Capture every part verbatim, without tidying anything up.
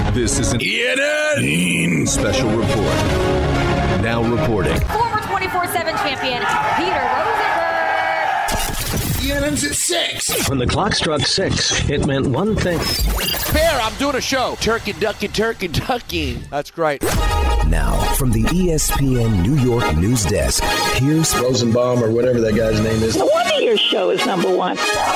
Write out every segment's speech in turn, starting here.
This is an E N N special report. Now reporting. Former twenty-four seven champion, Peter Rosenberg. E N N's at six. When the clock struck six, it meant one thing. Bear, I'm doing a show. Turkey, ducky, turkey, ducky. That's great. Now, from the E S P N New York news desk, here's Rosenbaum or whatever that guy's name is. No wonder your show is number one.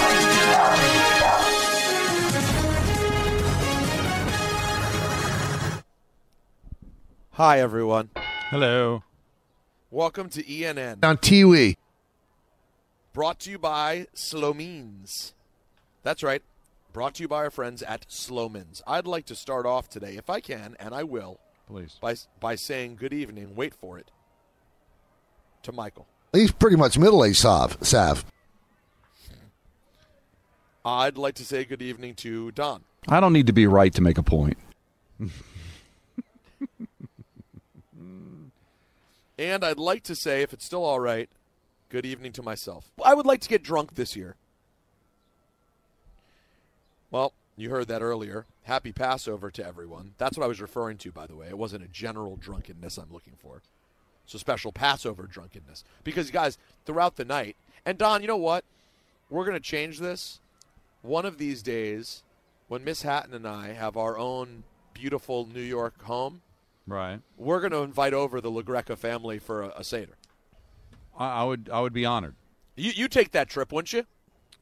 Hi, everyone. Hello. Welcome to E N N. On Tiwi. Brought to you by Slomeans. That's right. Brought to you by our friends at Sloman's. I'd like to start off today, if I can, and I will, Please. by by saying good evening, wait for it, to Michael. He's pretty much middle-aged, Sav. Sav. I'd like to say good evening to Don. I don't need to be right to make a point. And I'd like to say, if it's still all right, good evening to myself. I would like to get drunk this year. Well, you heard that earlier. Happy Passover to everyone. That's what I was referring to, by the way. It wasn't a general drunkenness I'm looking for. It's a special Passover drunkenness. Because, guys, throughout the night, and Don, you know what? We're going to change this. One of these days, when Miss Hatton and I have our own beautiful New York home, Right. we're going to invite over the LaGreca family for a, a Seder. I, I would I would be honored. You, you take that trip, wouldn't you?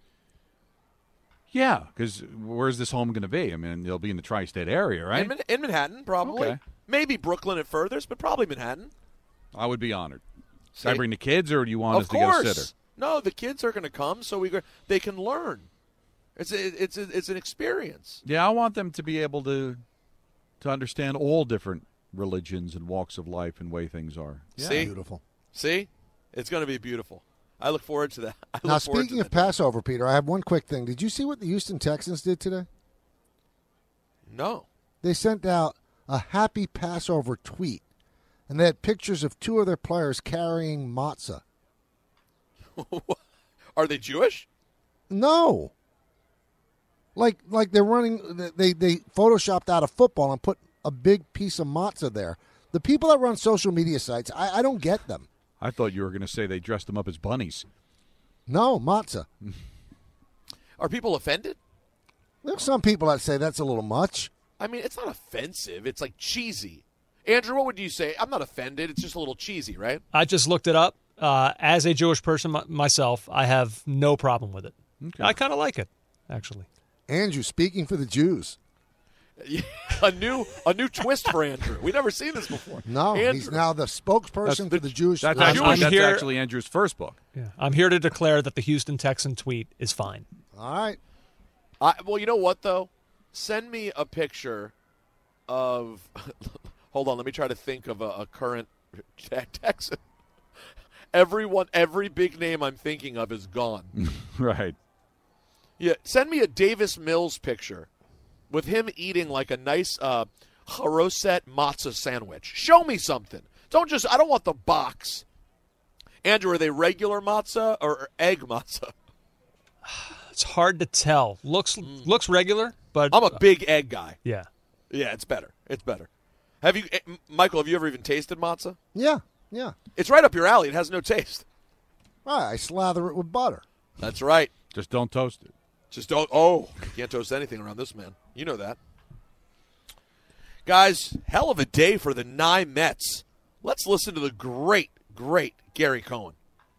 Yeah, because where's this home going to be? I mean, it'll be in the tri-state area, right? In, Man- in Manhattan, probably. Okay. Maybe Brooklyn at furthest, but probably Manhattan. I would be honored. See? Should I bring the kids, or do you want Of us to get a course. sitter? No, the kids are going to come, so we go, they can learn. It's a, it's a, it's an experience. Yeah, I want them to be able to to understand all different religions and walks of life and way things are. Yeah. See? Beautiful. See? It's going to be beautiful. I look forward to that. I Now, look forward speaking to of that. Passover, Peter, I have one quick thing. Did you see what the Houston Texans did today? No. They sent out a happy Passover tweet, and they had pictures of two of their players carrying matzah. Are they Jewish? No. Like like they're running, they, they photoshopped out a football and put a big piece of matzah there. The people that run social media sites, I, I don't get them. I thought you were going to say they dressed them up as bunnies. No, matzah. Are people offended? There's some people that say that's a little much. I mean, it's not offensive. It's like cheesy. Andrew, what would you say? I'm not offended. It's just a little cheesy, right? I just looked it up. Uh, as a Jewish person m- myself, I have no problem with it. Okay. I kind of like it, actually. Andrew, speaking for the Jews. a new a new twist for Andrew. We've never seen this before. No, Andrew. he's now the spokesperson That's for the Jewish. That's, I'm actually, I'm that's here- actually Andrew's first book. Yeah. I'm here to declare that the Houston Texan tweet is fine. All right. I, well, you know what, though? Send me a picture of – hold on. Let me try to think of a, a current Texan. Everyone, every big name I'm thinking of is gone. Right. Yeah, send me a Davis Mills picture with him eating like a nice uh, charoset matzah sandwich. Show me something. Don't just – I don't want the box. Andrew, are they regular matzah or egg matzah? It's hard to tell. Looks Mm. looks regular, but I'm a big egg guy. yeah. Yeah, it's better. It's better. Have you, eh, Michael, have you ever even tasted matzah? Yeah, yeah. It's right up your alley. It has no taste. Right, I slather it with butter. That's right. Just don't toast it. Just don't. Oh, you can't toast anything around this man. You know that. Guys, hell of a day for the Nye Mets. Let's listen to the great, great Gary Cohen.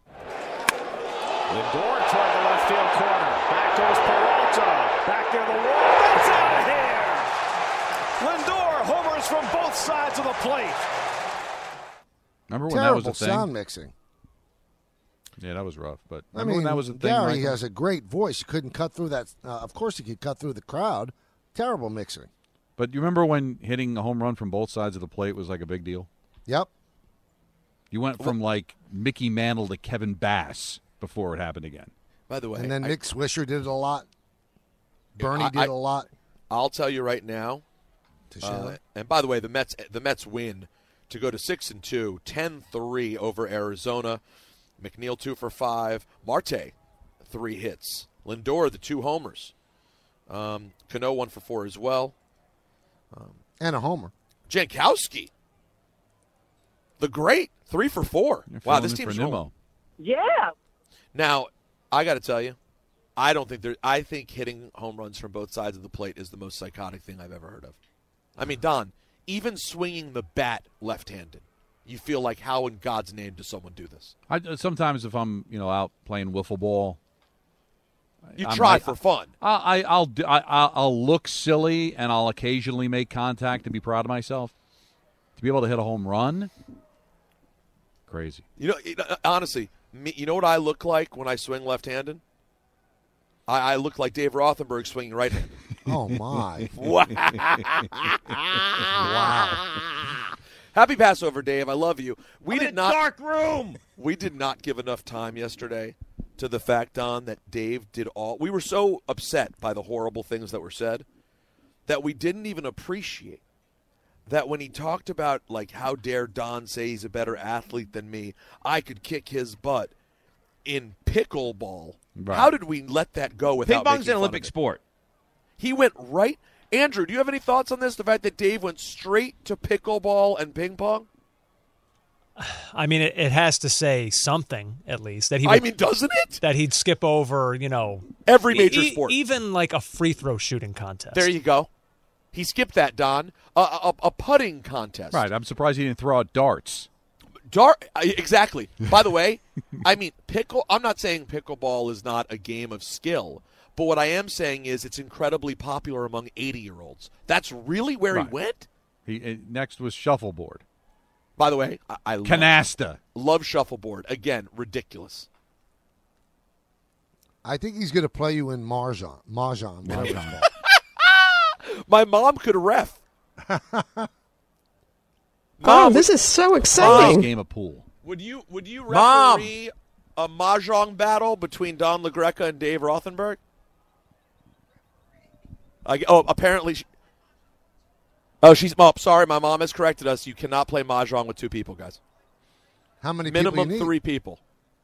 Lindor toward the left field corner. Back goes Peralta. Back near the wall. It's out of here. Lindor homers from both sides of the plate. Remember when Terrible that was a thing? sound mixing. Yeah, that was rough. But I remember mean, when that was a thing? Gary Michael? has a great voice. You couldn't cut through that. Uh, of course, he could cut through the crowd. Terrible mixing. But you remember when hitting a home run from both sides of the plate was like a big deal? Yep. You went from like Mickey Mantle to Kevin Bass before it happened again. By the way, And then I, Nick Swisher did it a lot. Bernie I- did I- it a lot. I'll tell you right now. Uh, and by the way, the Mets the Mets win to go to six and two, ten three over Arizona. McNeil two for five. Marte three hits. Lindor the two homers. Um, Cano one for four as well. Um, And a homer. Jankowski, the great, three for four. You're Wow, filling this in team's for Nimmo. rolling. Yeah. Now, I got to tell you, I don't think there. I think hitting home runs from both sides of the plate is the most psychotic thing I've ever heard of. I mean, Don, even swinging the bat left-handed, you feel like, how in God's name does someone do this? I, sometimes if I'm, you know, out playing wiffle ball, you I try might, for fun. I, I, I'll do, I, I'll look silly and I'll occasionally make contact and be proud of myself. To be able to hit a home run, crazy. You know, it, uh, honestly, me, you know what I look like when I swing left-handed? I, I look like Dave Rothenberg swinging right-handed. Oh, my. Wow. Wow. Happy Passover, Dave. I love you. We I'm did in not dark room. We did not give enough time yesterday to the fact, Don, that Dave did all. We were so upset by the horrible things that were said that we didn't even appreciate that when he talked about, like, how dare Don say he's a better athlete than me, I could kick his butt in pickleball. Right. How did we let that go without Ping pong's making an fun Olympic of it? sport. He went right. Andrew, do you have any thoughts on this? The fact that Dave went straight to pickleball and ping pong? I mean, it, it has to say something at least that he. I Would, mean, doesn't it? That he'd skip over, you know, every major e- sport, even like a free throw shooting contest. There you go. He skipped that, Don. A, a, a putting contest. Right. I'm surprised he didn't throw out darts. Dart. Exactly. By the way, I mean pickle. I'm not saying pickleball is not a game of skill, but what I am saying is it's incredibly popular among eighty-year-olds. That's really where Right. he went. He uh, next was shuffleboard. By the way, I, I love, Canasta. love shuffleboard. Again, ridiculous. I think he's going to play you in Mahjong. Mahjong. Mahjong. My mom could ref. Oh, Mom, this is so Nice exciting. game of pool. Would you would you Mom. referee a mahjong battle between Don LaGreca and Dave Rothenberg? I, oh, apparently. She, oh, she's. Oh, sorry, my mom has corrected us. You cannot play mahjong with two people, guys. How many Minimum people you need? three people.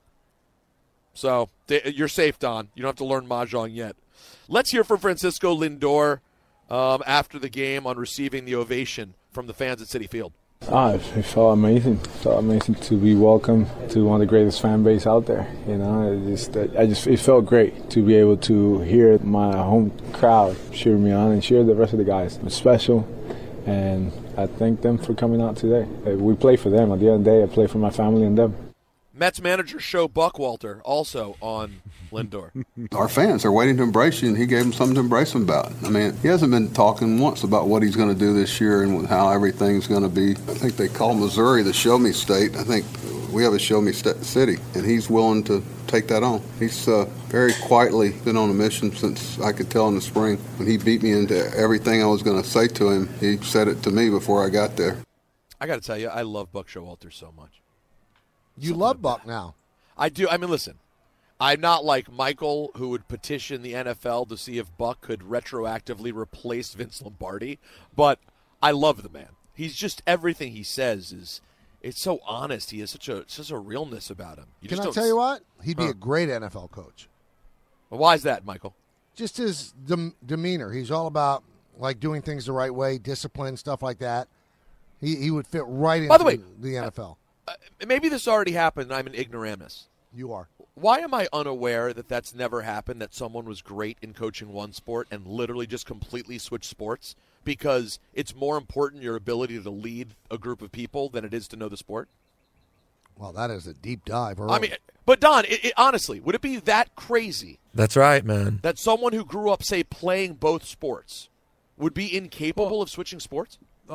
So th- you're safe, Don. You don't have to learn mahjong yet. Let's hear from Francisco Lindor um, after the game on receiving the ovation from the fans at Citi Field. Ah, it felt amazing. It felt amazing to be welcomed to one of the greatest fan base out there. You know, it just, I just, it felt great to be able to hear my home crowd cheer me on and cheer the rest of the guys. It was special, and I thank them for coming out today. We play for them. At the end of the day, I play for my family and them. Mets manager Show Buckwalter also on Lindor. Our fans are waiting to embrace you, and he gave them something to embrace them about. I mean, he hasn't been talking once about what he's going to do this year and how everything's going to be. I think they call Missouri the show me state. I think we have a show me st- city, and he's willing to take that on. He's uh, very quietly been on a mission since I could tell in the spring. When he beat me into everything I was going to say to him, he said it to me before I got there. I got to tell you, I love Buck Showalter so much. You love Buck now. I do. I mean, listen, I'm not like Michael, who would petition the N F L to see if Buck could retroactively replace Vince Lombardi, but I love the man. He's just, everything he says is, it's so honest. He has such a such a realness about him. You Can just I don't tell you what? He'd be Huh. a great N F L coach. Well, why is that, Michael? Just his dem- demeanor. He's all about like doing things the right way, discipline, stuff like that. He he would fit right into By the way, the N F L. Uh, maybe this already happened, and I'm an ignoramus. You are. Why am I unaware that that's never happened, that someone was great in coaching one sport and literally just completely switched sports? Because it's more important your ability to lead a group of people than it is to know the sport? Well, that is a deep dive. Early. I mean, but Don, it, it, honestly, would it be that crazy That's right, man. that someone who grew up, say, playing both sports would be incapable of switching sports?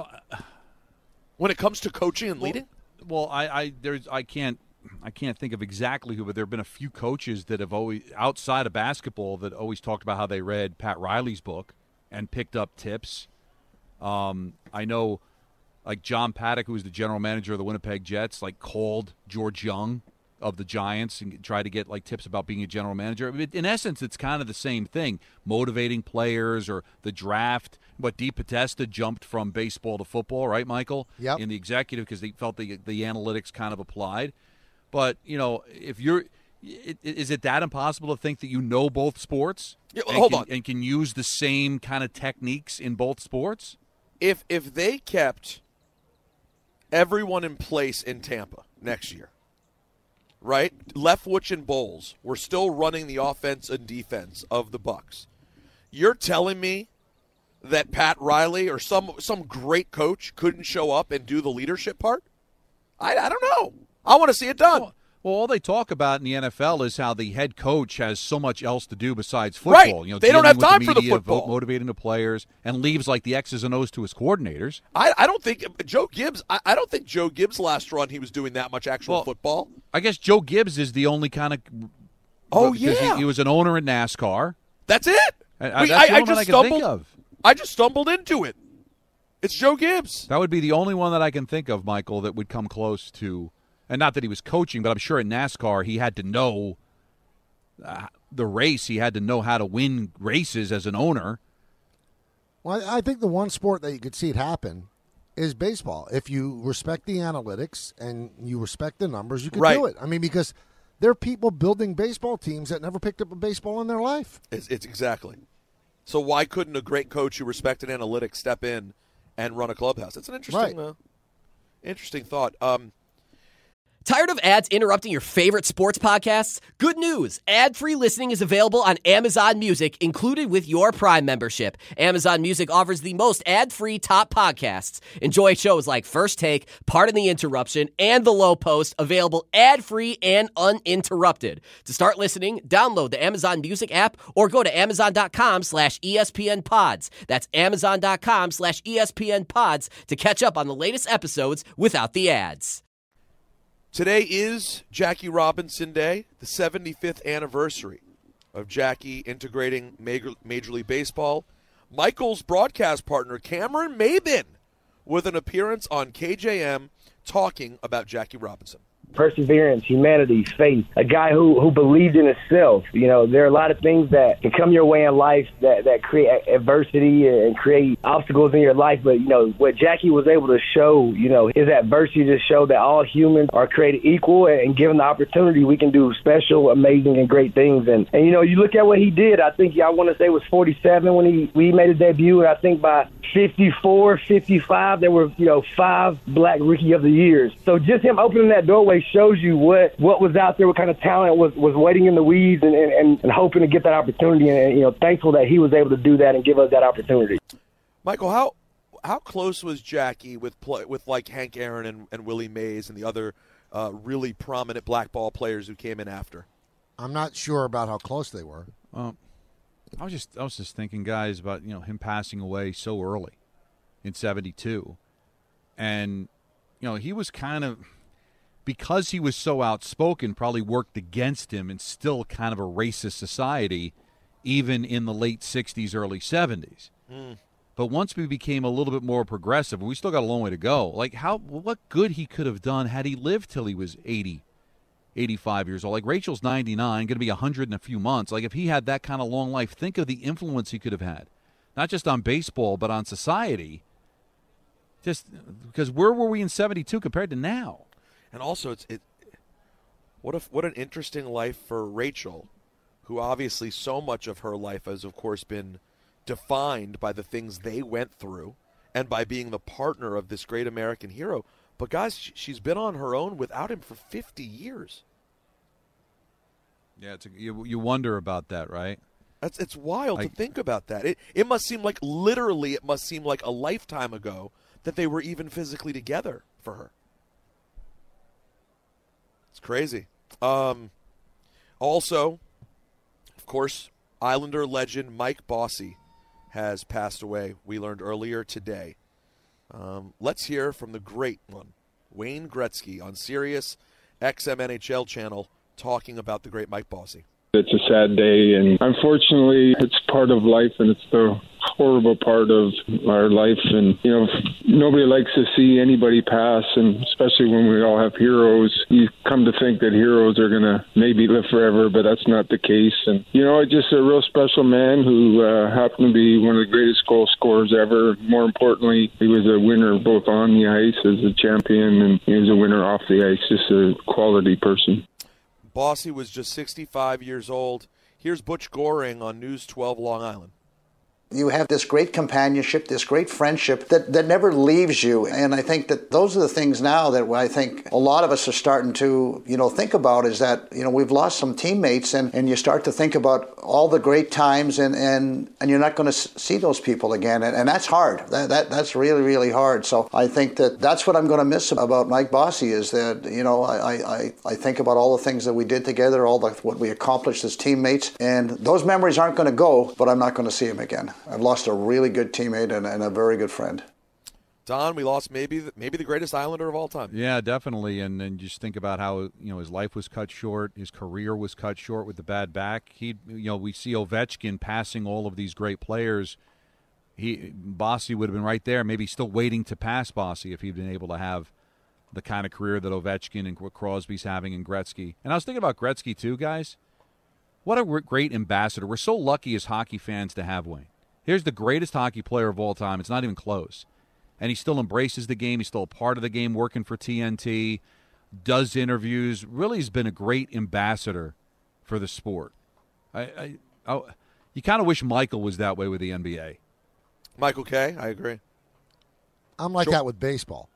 When it comes to coaching and leading? Well, I, I there's I can't I can't think of exactly who, but there have been a few coaches that have always outside of basketball that always talked about how they read Pat Riley's book and picked up tips. Um, I know, like John Paddock, who was the general manager of the Winnipeg Jets, like called George Young of the Giants and tried to get like tips about being a general manager. I mean, in essence, it's kind of the same thing: motivating players or the draft. But Dee Podesta jumped from baseball to football, right, Michael? Yep. In the executive because they felt the the analytics kind of applied. But you know, if you're, it, is it that impossible to think that you know both sports? Yeah, well, and hold can, on. and can use the same kind of techniques in both sports? if if they kept everyone in place in Tampa next year, right? Leftwich and Bowles were still running the offense and defense of the Bucs. You're telling me that Pat Riley or some some great coach couldn't show up and do the leadership part? I, I don't know. I want to see it done. Well, well, all they talk about in the N F L is how the head coach has so much else to do besides football. Right. You know, they don't have time the for the media, football. Motivating the players, and leaves like the X's and O's to his coordinators. I, I don't think Joe Gibbs. I, I don't think Joe Gibbs last run he was doing that much actual well, football. I guess Joe Gibbs is the only kind of. Oh yeah, he, he was an owner in NASCAR. That's it. I, we, that's I, the I only just one I can stumbled. think of. I just stumbled into it. It's Joe Gibbs. That would be the only one that I can think of, Michael, that would come close to. And not that he was coaching, but I'm sure in NASCAR he had to know uh, the race. He had to know how to win races as an owner. Well, I think the one sport that you could see it happen is baseball. If you respect the analytics and you respect the numbers, you could right. do it. I mean, because there are people building baseball teams that never picked up a baseball in their life. It's, it's exactly. So why couldn't a great coach who respected analytics step in and run a clubhouse? It's an interesting, right. uh, interesting thought. Um, Tired of ads interrupting your favorite sports podcasts? Good news! Ad-free listening is available on Amazon Music, included with your Prime membership. Amazon Music offers the most ad-free top podcasts. Enjoy shows like First Take, Pardon the Interruption, and The Low Post, available ad-free and uninterrupted. To start listening, download the Amazon Music app or go to amazon.com slash ESPN pods. That's amazon.com slash ESPN pods to catch up on the latest episodes without the ads. Today is Jackie Robinson Day, the seventy-fifth anniversary of Jackie integrating Major, Major League Baseball. Michael's broadcast partner, Cameron Maben, with an appearance on K J M talking about Jackie Robinson. Perseverance, humanity, faith, a guy who, who believed in himself. You know, there are a lot of things that can come your way in life that, that create adversity and create obstacles in your life. But, you know, what Jackie was able to show, you know, his adversity to show that all humans are created equal, and given the opportunity, we can do special, amazing, and great things. And, and you know, you look at what he did, I think I want to say it was forty-seven when he, when he made his debut, and I think by fifty-four, fifty-five, there were, you know, five Black Rookie of the Years. So just him opening that doorway shows you what, what was out there, what kind of talent was, was waiting in the weeds and, and, and hoping to get that opportunity. And, you know, thankful that he was able to do that and give us that opportunity. Michael, how how close was Jackie with play, with like Hank Aaron and, and Willie Mays and the other uh, really prominent black ball players who came in after? I'm not sure about how close they were. Well, I was just I was just thinking, guys, about you know him passing away so early in seventy-two, and you know he was kind of, because he was so outspoken, probably worked against him and still kind of a racist society, even in the late sixties, early seventies. Mm. But once we became a little bit more progressive, we still got a long way to go. Like how what good he could have done had he lived till he was eighty, eighty-five years old. Like Rachel's ninety-nine, going to be one hundred in a few months. Like if he had that kind of long life, think of the influence he could have had, not just on baseball, but on society. Just because where were we in seventy-two compared to now? And also, it's it. What if what an interesting life for Rachel, who obviously so much of her life has, of course, been defined by the things they went through and by being the partner of this great American hero. But guys, she's been on her own without him for fifty years. Yeah, it's a, you you wonder about that, right? That's it's wild like, to think about that. It it must seem like literally, it must seem like a lifetime ago that they were even physically together for her. It's crazy. Um, also, of course, Islander legend Mike Bossy has passed away. We learned earlier today. Um, let's hear from the great one, Wayne Gretzky, on Sirius X M N H L channel, talking about the great Mike Bossy. It's a sad day, and unfortunately, it's part of life, and it's the horrible part of our life. And, you know, nobody likes to see anybody pass, and especially when we all have heroes. You come to think that heroes are going to maybe live forever, but that's not the case. And, you know, just a real special man who uh, happened to be one of the greatest goal scorers ever. More importantly, he was a winner both on the ice as a champion, and he was a winner off the ice, just a quality person. Bossy was just sixty-five years old. Here's Butch Goring on News twelve Long Island. You have this great companionship, this great friendship that, that never leaves you. And I think that those are the things now that I think a lot of us are starting to, you know, think about is that, you know, we've lost some teammates and, and you start to think about all the great times and, and, and you're not going to see those people again. And, and that's hard. That, that That's really, really hard. So I think that that's what I'm going to miss about Mike Bossy is that, you know, I, I, I think about all the things that we did together, all the, what we accomplished as teammates. And those memories aren't going to go, but I'm not going to see him again. I've lost a really good teammate and, and a very good friend. Don, we lost maybe the, maybe the greatest Islander of all time. Yeah, definitely. And then just think about how, you know, his life was cut short, his career was cut short with the bad back. He, you know, we see Ovechkin passing all of these great players. He Bossy would have been right there, maybe still waiting to pass Bossy if he'd been able to have the kind of career that Ovechkin and Crosby's having and Gretzky. And I was thinking about Gretzky too, guys. What a great ambassador. We're so lucky as hockey fans to have Wayne. Here's the greatest hockey player of all time. It's not even close. And he still embraces the game. He's still a part of the game, working for T N T, does interviews. Really has been a great ambassador for the sport. I, I, I You kind of wish Michael was that way with the N B A. Michael Kay, I agree. I'm like Sure. that with baseball.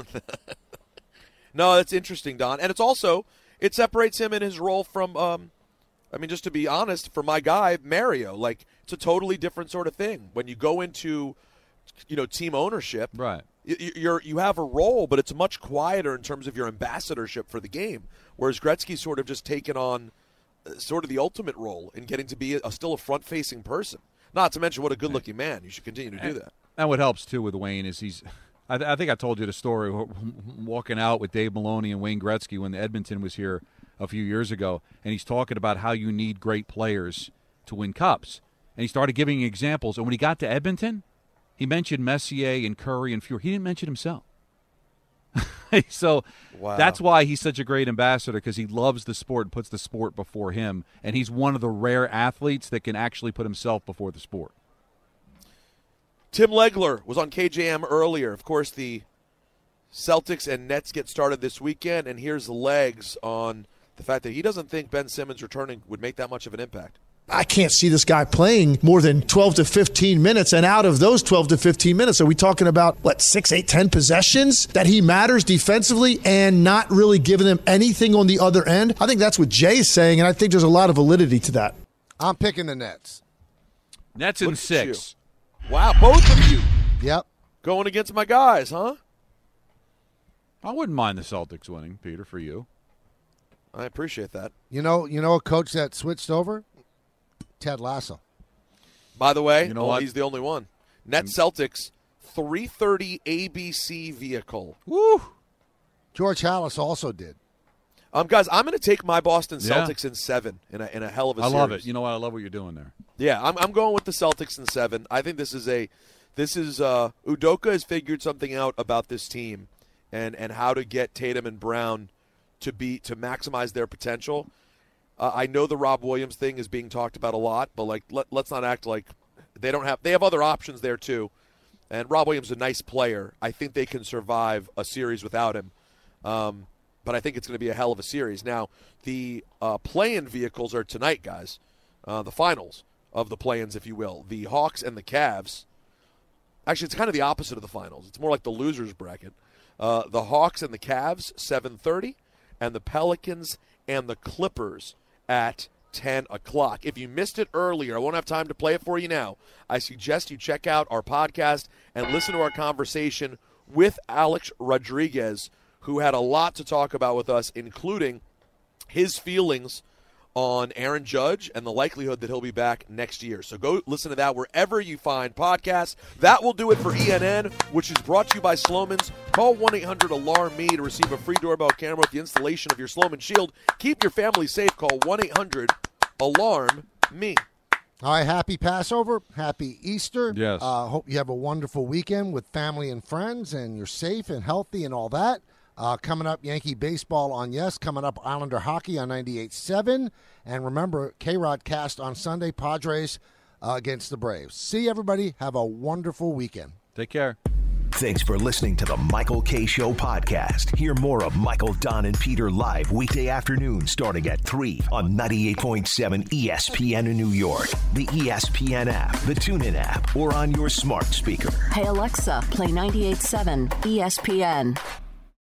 No, that's interesting, Don. And it's also, it separates him in his role from, um, I mean, just to be honest, for my guy, Mario, like, it's a totally different sort of thing. When you go into, you know, team ownership, right? You, you're you have a role, but it's much quieter in terms of your ambassadorship for the game. Whereas Gretzky's sort of just taken on uh, sort of the ultimate role in getting to be a, a, still a front-facing person. Not to mention what a good-looking man. You should continue to do that. And what helps too with Wayne is he's. I, th- I think I told you the story walking out with Dave Maloney and Wayne Gretzky when Edmonton was here a few years ago, and he's talking about how you need great players to win cups. And he started giving examples. And when he got to Edmonton, he mentioned Messier and Curry and Fuhrer. He didn't mention himself. So wow. That's why he's such a great ambassador, because he loves the sport and puts the sport before him. And he's one of the rare athletes that can actually put himself before the sport. Tim Legler was on K J M earlier. Of course, the Celtics and Nets get started this weekend. And here's Legs on the fact that he doesn't think Ben Simmons returning would make that much of an impact. I can't see this guy playing more than twelve to fifteen minutes. And out of those twelve to fifteen minutes, are we talking about, what, six, eight, ten possessions that he matters defensively and not really giving them anything on the other end? I think that's what Jay's saying, and I think there's a lot of validity to that. I'm picking the Nets. Nets in six. Wow, both of you. Yep. Going against my guys, huh? I wouldn't mind the Celtics winning, Peter, for you. I appreciate that. You know, you know a coach that switched over? Ted Lasso. By the way, You know well, what? he's the only one. Nets Celtics, three thirty A B C vehicle. Woo! George Halas also did. Um, guys, I'm going to take my Boston Yeah. Celtics in seven in a, in a hell of a I series. love it. You know what? I love what you're doing there. Yeah, I'm, I'm going with the Celtics in seven. I think this is a, this is uh, Udoka has figured something out about this team, and and how to get Tatum and Brown to be to maximize their potential. Uh, I know the Rob Williams thing is being talked about a lot, but like let, let's not act like they don't have. They have other options there too, and Rob Williams is a nice player. I think they can survive a series without him. Um, but I think it's going to be a hell of a series. Now, the uh, play-in vehicles are tonight, guys. Uh, the finals of the play-ins, if you will. The Hawks and the Cavs. Actually, it's kind of the opposite of the finals. It's more like the losers bracket. Uh, the Hawks and the Cavs, seven thirty, and the Pelicans and the Clippers at ten o'clock. If you missed it earlier, I won't have time to play it for you now. I suggest you check out our podcast and listen to our conversation with Alex Rodriguez, who had a lot to talk about with us, including his feelings on Aaron Judge and the likelihood that he'll be back next year. So go listen to that wherever you find podcasts. That will do it for E N N, which is brought to you by Slomin's. Call one eight hundred alarm me to receive a free doorbell camera with the installation of your Slomin Shield. Keep your family safe. Call one eight hundred alarm me. All right, happy Passover, happy Easter. Yes. Uh, hope you have a wonderful weekend with family and friends, and you're safe and healthy and all that. Uh, coming up, Yankee baseball on Yes. Coming up, Islander hockey on ninety-eight point seven. And remember, K-Rod cast on Sunday, Padres uh, against the Braves. See everybody. Have a wonderful weekend. Take care. Thanks for listening to the Michael Kay Show podcast. Hear more of Michael, Don, and Peter live weekday afternoon starting at three on ninety-eight point seven E S P N in New York, the E S P N app, the TuneIn app, or on your smart speaker. Hey, Alexa, play ninety-eight point seven E S P N.